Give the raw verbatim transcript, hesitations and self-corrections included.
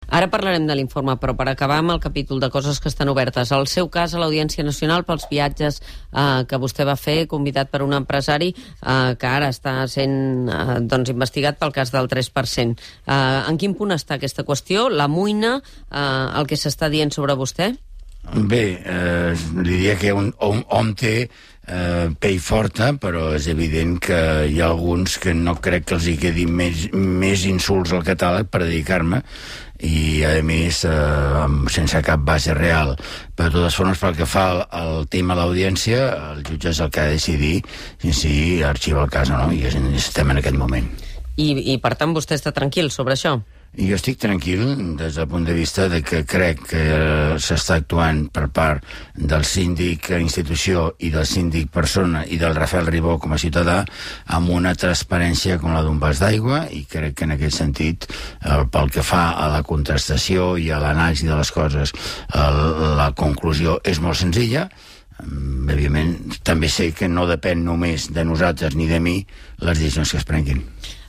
Ara parlarem de l'informe, però per acabar amb el capítol de coses que estan obertes. El seu cas a l'Audiència Nacional pels viatges eh, que vostè va fer, convidat per un empresari eh, que ara està sent eh, doncs, investigat pel cas del tres per cent. Eh, en quin punt està aquesta qüestió? L'amoïna eh, el que s'està dient sobre vostè? Bé, eh, li diria que un, un hom té eh, pell forta, però és evident que hi ha alguns que no crec que els hi quedi més, més insults al catàleg per dedicar-me, i a més eh, sense cap base real. Però de totes formes, pel que fa al, al tema de l'audiència, el jutge és el que ha de decidir si, si arxiva el cas o no, i estem en aquest moment. I, i per tant vostè està tranquil sobre això? I jo estic tranquil des del punt de vista de que crec que eh, s'està actuant per part del síndic institució i del síndic persona i del Rafael Ribó com a ciutadà amb una transparència com la d'un vas d'aigua, i crec que en aquest sentit eh, pel que fa a la contrastació i a l'anàlisi de les coses, el, la conclusió és molt senzilla. Evidentment també sé que no depèn només de nosaltres ni de mi les decisions que es prenguin.